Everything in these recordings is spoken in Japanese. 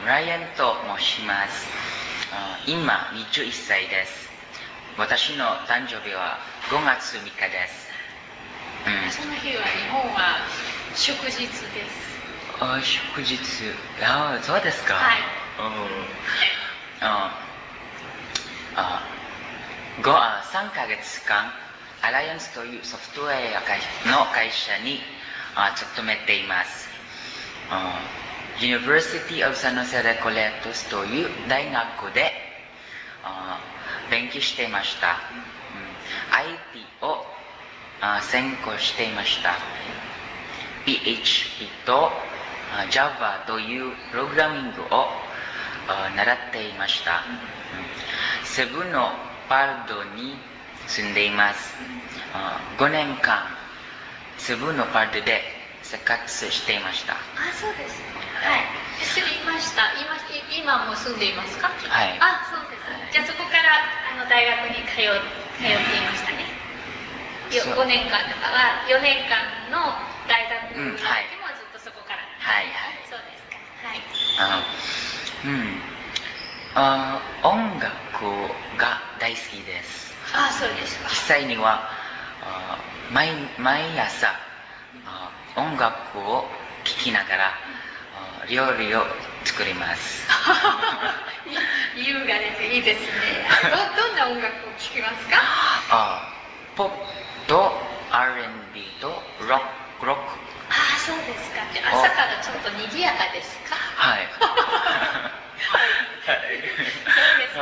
ライアンと申します。今21歳です。私の誕生日は5月3日です。 その日は日本は祝日です。 祝日。そうですか。 はい。 3ヶ月間、アライアンスというソフトウェアの会社に勤めています。University of San Jose Recoletos という大学で勉強していました。IT を専攻していました。PHP と Java というプログラミングを習っていました。セブンのパルドに住んでいます。5年間セブンのパルドで生活していました。 そうですね。はい。知りました。今も住んでいますか？ はい。 そうです。じゃあそこから大学に通っていましたね。5年間とかは4年間の大学の時もずっとそこから。 はい。 そうですか。 はい。音楽が大好きです。 そうですか。 実際には毎朝音楽を聴きながら料理を作ります。 優雅ですいいですね。どんな音楽を聴きますか？ ポップと R&B とロック。 そうですか。じゃあ朝からちょっと賑やかですか？ はい。 そうです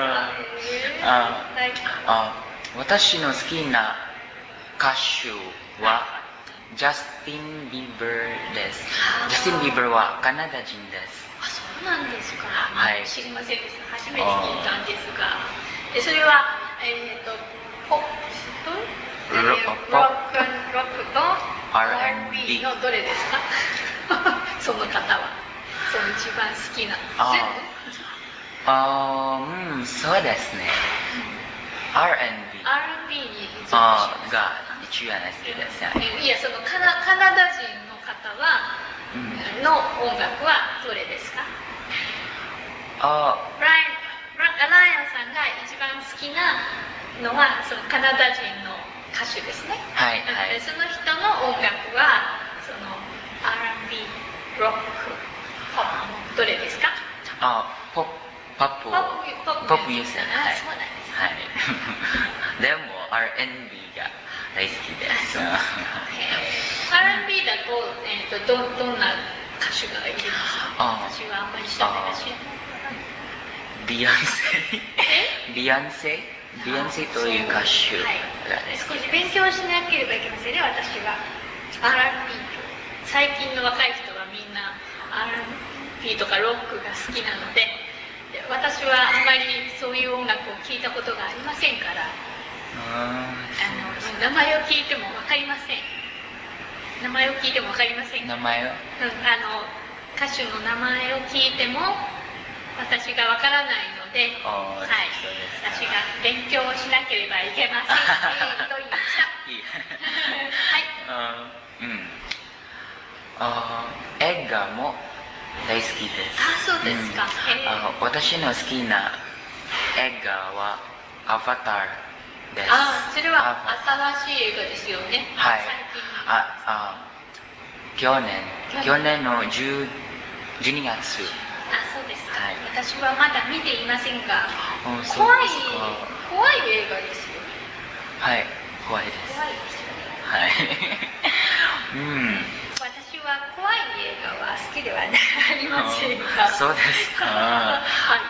か。 私の好きな歌手はジャスティン・ビーバーです。ジャスティン・ビーバーはカナダ人です。 そうなんですか。 はい。 知りませんでした。初めて聞いたんですが。それは、ポップロックと R&B のどれですか？その方は。その一番好きな。 そうですね。R&B が一番好きです。 いや、そのカナダ人の方は、の音楽はどれですか？ライアンさんが一番好きなのはそのカナダ人の歌手ですね。 はい。 その人の音楽はその R&B、ロック、ポップのどれですか？ ポップミュージック。 そうなんです。 はい。でも R&B が大好きです。 R&B だとどんな歌手がいるんですか？私はあんまり知らない。 ビヨンセという歌手がです。 少し勉強しなければいけませんね、私は。R&B と。最近の若い人はみんな R&B とかロックが好きなので、私はあまりそういう音楽を聴いたことがありませんから、名前を聞いても分かりません。名前を聞いても分かりません。 名前を歌手の名前を聞いても私が分からないので、私が勉強しなければいけませんねと言いました。 映画も大好きです。 そうですか。 私の好きな映画はアバターです。 それは新しい映画ですよね。 はい。 最近。 去年の12月。 そうですか。私はまだ見ていませんが、怖い映画ですよね。 はい、怖いです。 怖いですよね。 はい。 私は怖い映画は好きではありませんが。 そうですか。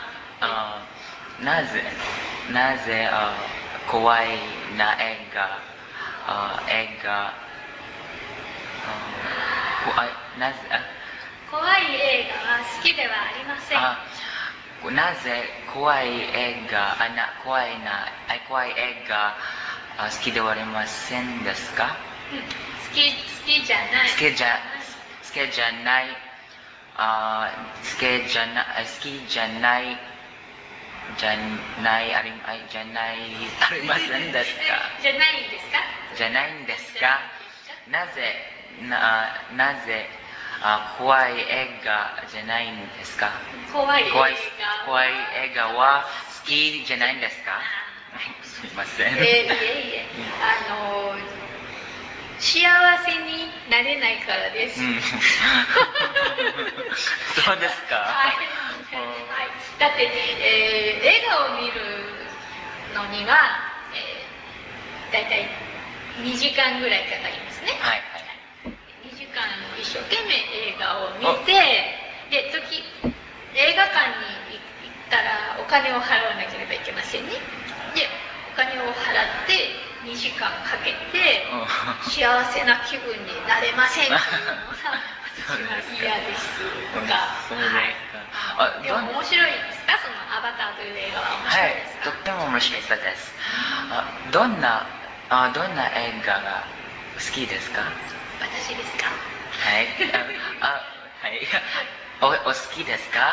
なぜ怖いな映画怖い映画は好きではありません。 なぜ怖い映画好きではありませんですか？ 好きじゃない。 好きじゃありませんですか？ じゃないんですか？ なぜ怖い映画じゃないんですか？ 怖い映怖い画は映画は好きじゃないんですか？すいません。 いえ幸せになれないからです。 そうですか。 はい、だって、映画を見るのには、だいたい2時間ぐらいかかりますね。 はいはい。 2時間一生懸命映画を見て、で映画館に行ったらお金を払わなければいけませんね。でお金を払って2時間かけて幸せな気分になれませんっていうのが私は嫌ですとか。 そうですか。 でも面白いですか？そのアバターという映画は面白いですか？ はい、とっても面白かったです。どんな映画が好きですか？ 私ですか？ はい。はい。お好きですか？ はい、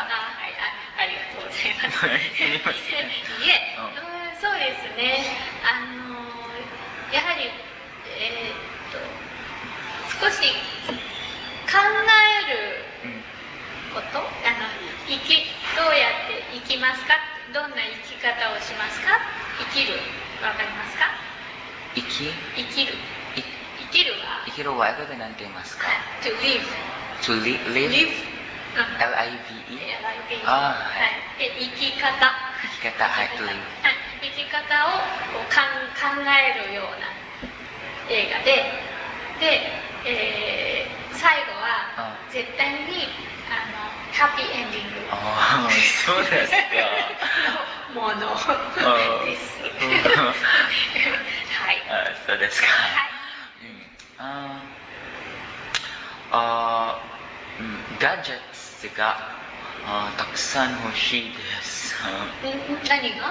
ありがとうございます。いえ、そうですね。やはり、少し考えること、どうやって生きますか？どんな生き方をしますか？生きる、わかりますか？生きる。 生きるは英語で何て言いますか？ to live live live はい、生き方、 はい、to live 生き方を考えるような映画で、最後は絶対にハッピーエンディングそうですかのものですはい、 そうですか。ガジェットがたくさん欲しいです。 何が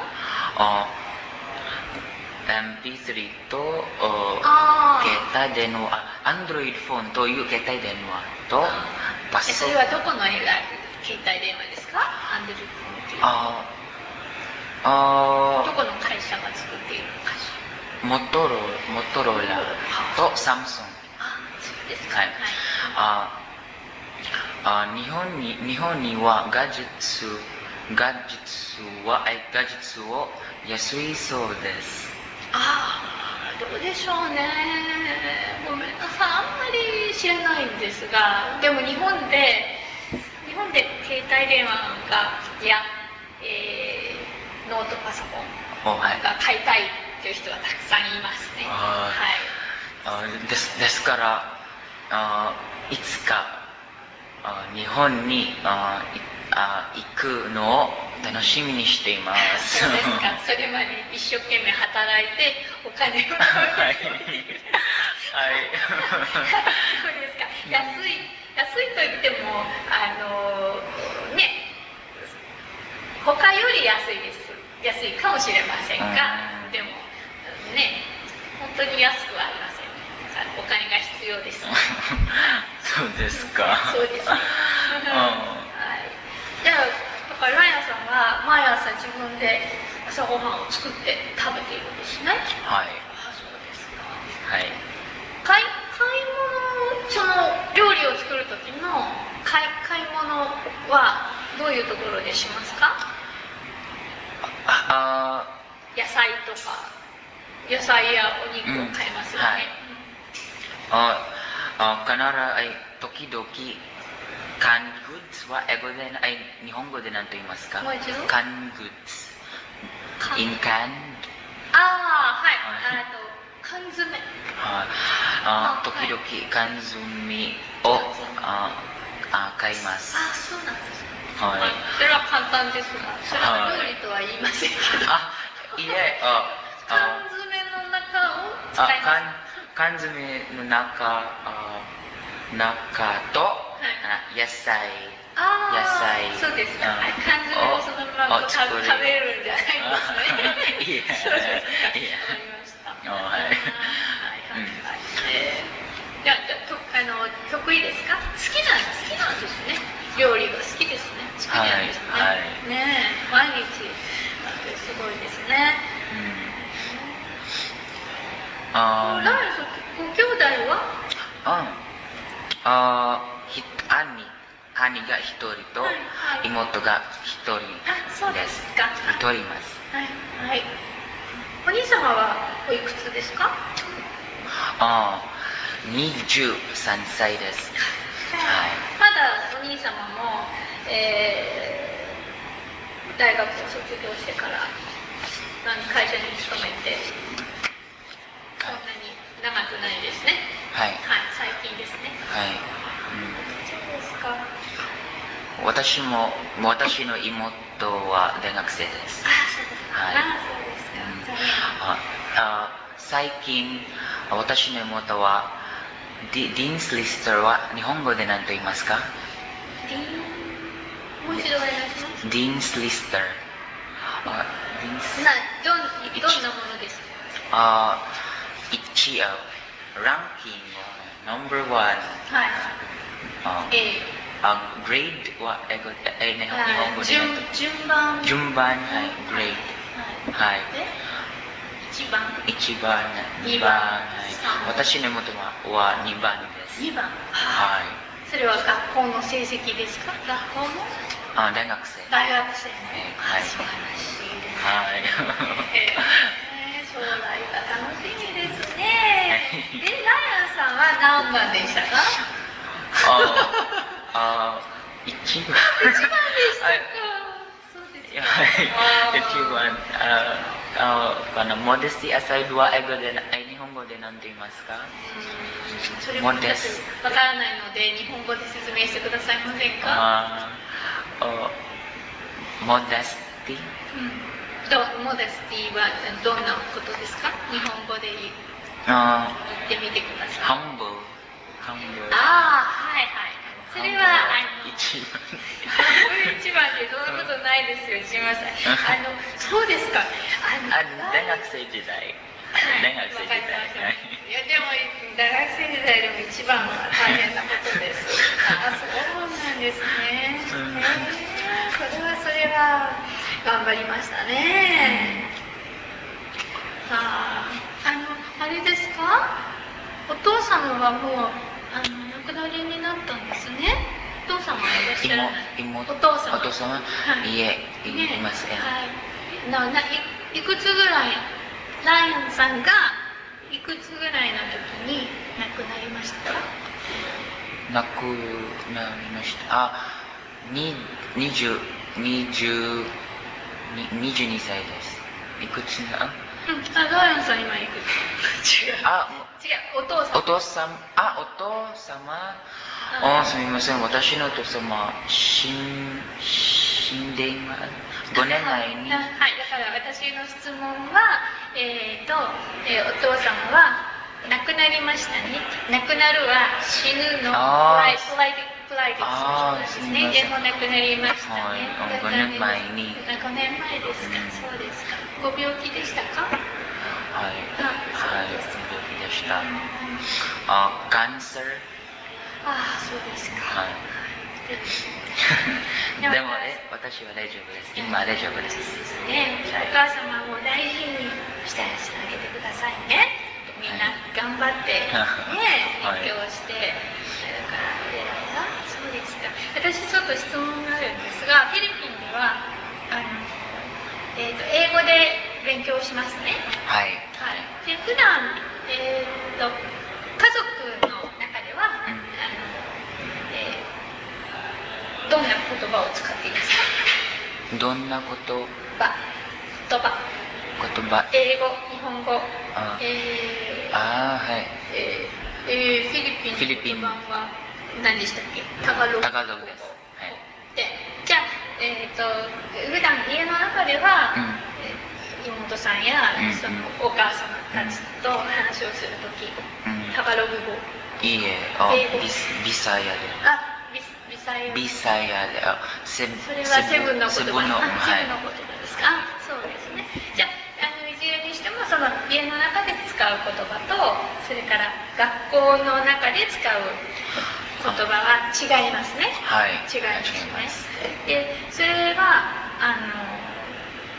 MP3 と携帯電話、Android フォンという携帯電話とパソコン。 それはどこの携帯電話ですか？Android フォンっていうのはどこの会社が作っているのかしら？ モトローラとサムソン。 そうですか。 はい。日本にはガジェットを安いそうです。 どうでしょうね。ごめんなさい、あんまり知らないんですが、でも日本で携帯電話や、ノートパソコンが買いたいという人はたくさんいますね。 ですからいつか日本に行くのを楽しみにしています。 そうですか。それまで一生懸命働いてお金をはい。 そうですか。安いと言っても他より安いかもしれませんが、でもね、本当に安くはありませんね。だからお金が必要です。 そうですか。 そうですね。じゃあだからライアンさんは毎朝自分で朝ごはんを作って食べているんですね。 はい。 そうですか。 はい。 買い物、その料理を作る時の買い物はどういうところでしますか？野菜とか野菜やお肉を買いますよね。 時々カングッズは英語で日本語で何と言いますか？ もう一度。 カングッズ。in can。 はい。缶詰。 時々缶詰を買います。 そうなんですか。 はい。 それは簡単ですが、それは料理とは言いませんけど。 いえ、 缶詰の中を使います。 缶詰の中と野菜。 そうですか。缶詰をそのまま食べるんじゃないですね。そうですか。わかりました。じゃあ得意ですか？好きなんですね。料理が好きですね。好きなんですね。ねえ、毎日すごいですね。ライアンさん、ご兄弟は？ 兄が一人と妹が一人そうで。 ですすか。 一人います。 はいはい。お兄様はおいくつですか？ 23歳です。はい。 まだお兄様も、大学を卒業してから会社に勤めてそんなに長くないですね。 はい。 最近ですね。 はい。 そうですか。 私の妹は大学生です。 そうですか。 はい。 そうですか。 最近私の妹はディンスリスターは日本語で何と言いますか？ もう一度お願いします。 ディンスリスター。 どんなものですか？ ランキングナンバーワン。グレードは日本語で順番、はい、グレード。はい。1番、2番、はい。私の妹は2番です。 2番。 はい。 それは学校の成績ですか？学校の？ 大学生。 大学生ね。 はい。 素晴らしいです。 はい。 将来が楽しみですね。で、ライアンさんは何番でしたか？ 1番。 1番でしたか。そうですか。 1番。modesty aside は日本語で何て言いますか？ それも一つわからないので日本語で説明してくださいませんか ？modesty？ モデスティはどんなことですか？日本語で言ってみてください。 humble。 はいはい。それは一番。 一番でそんなことないですよ。すみません。そうですか。 大学生時代。 いやでも大学生時代でも一番は大変なことです。そうなんですね。それは頑張りましたね。あれですか？お父様はもう亡くなりになったんですね。お父様はいらっしゃらない。お父様。 いえ、いません。 いくつぐらい、ライアンさんがいくつぐらいの時に亡くなりましたか？ 亡くなりました。22歳です。いくつな？ ライアンさん今いくつ？違う、お父様。 お父様。すみません。私のお父様、死んでいます。5年前に。 はい、だから私の質問は、お父様は亡くなりましたね。亡くなるは死ぬのプライティですね。でも亡くなりましたね。 5年前に。 5年前ですか。そうですか。ご病気でしたか？ はい、病気でした。カンサー。 そうですか。 はい。でも私は大丈夫です。今大丈夫です。 お母様も大事にしてあげてくださいね。みんな頑張って勉強してそうですか。私ちょっと質問があるんですが、フィリピンでは英語で勉強しますね。 はい。 で普段家族の中では、どんな言葉を使っていますか？ どんな言葉。 英語、日本語。 はい。 フィリピンの言葉は何でしたっけ？タガログです。はい。 じゃあ、普段家の中では、妹さんやそのお母様たちと話をするとき、タガログ語。 いいえ、ビサヤで。ビサヤで。 それはセブンの言葉。セブンの言葉ですか？そうですね。じゃあ、いずれにしてもその家の中で使う言葉とそれから学校の中で使う言葉は違いますね。 はい。 違いますね。で、それは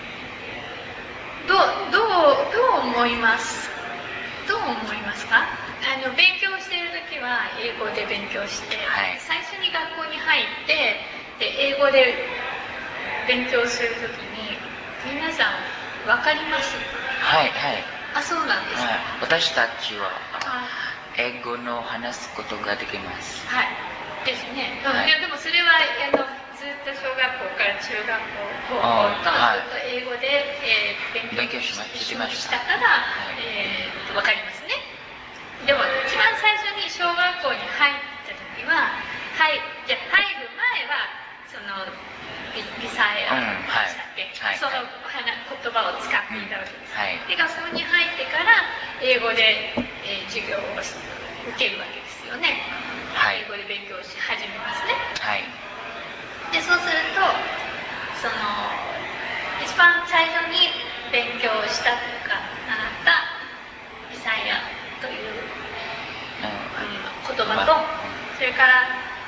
どう思いますか？ 勉強している時は英語で勉強して、 はい、 最初に学校に入ってで英語で勉強する時に皆さん分かります？ はいはい。 そうなんですか、はい、 私たちは英語の話すことができます。 はいですね、はい、でもそれはずっと小学校から中学校高校とずっと英語で、勉強しましたから、分かりますね。でも一番最初に小学校に入った時は、じゃあ入る前はそのビサエアでしたっけ、その言葉を使っていたわけです、で学校に入ってから英語で、授業を受けるわけですよね、英語で勉強し始めますね、でそうするとその一番最初に勉強したというか習ったビサイアという、言葉と、それから、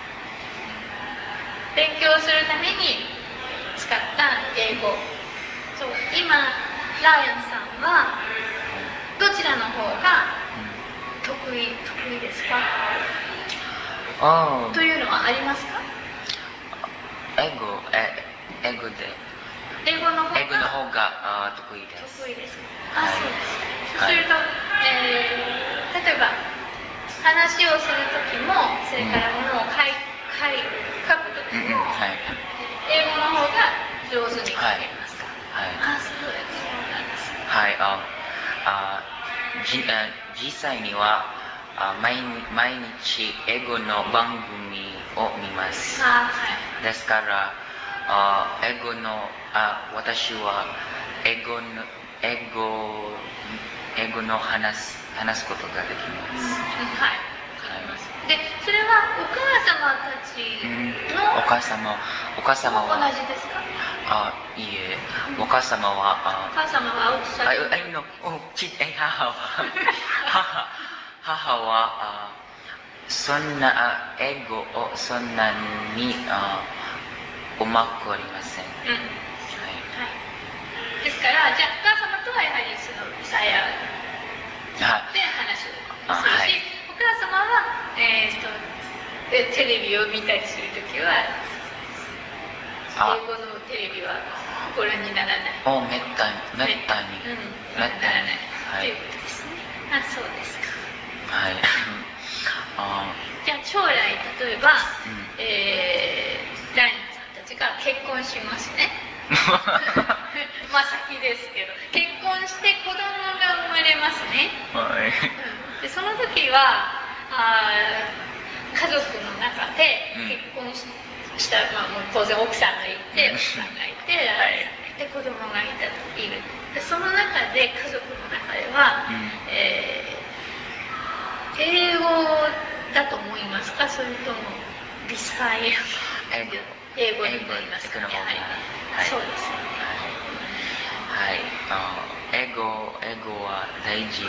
勉強するために使った英語、そう今ライアンさんはどちらの方が得意ですか？というのはありますか？ 英語で英語の方が得意です。 得意ですか？そうです。そうすると、例えば話をする時も、それからものを書く時も、英語の方が上手に書けますか？そうなんです。 はい。実際には毎日英語の番組を見ます。ですから私は英語の話すことができます。 で、それはお母様たちの、 お母様は同じですか？ いいえ、お母様は母はそんな英語をそんなにうまくありません。 ですからじゃあお母様とはやはりそのビサヤで話をするし、お母様は、テレビを見たりするときは英語のテレビはご覧にならない。 めったにならないということですね。そうですか。じゃあ将来例えば、ライナさんたちが結婚しますね。まあ先ですけど、結婚して子供が生まれますね。でその時は家族の中で結婚した、もう当然奥さんがいて、奥さんがいて、で子供がいる。でその中で家族の中では、英語だと思いますか？それともビサイ英語になりますか？やはりそうですね。 英語は大事です。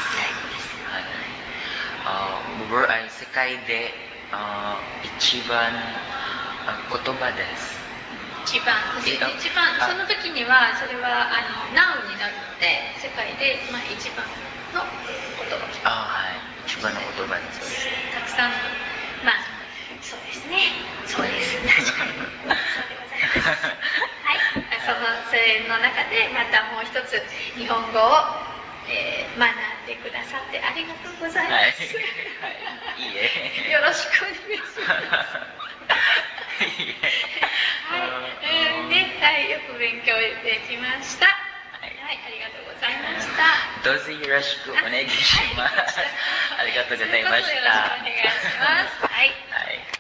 世界で一番言葉です。 一番その時にはそれはナウになるので世界で、一番の言葉。 一番の言葉です。 たくさんのそうですね。そうです。確かにそうでございます。それの中でまたもう一つ日本語を、学んでくださってありがとうございます。 いいえ。 よろしくお願いします。よく勉強できました。ありがとうございました。 どうぞよろしくお願いします。ありがとうございました。 よろしくお願いします。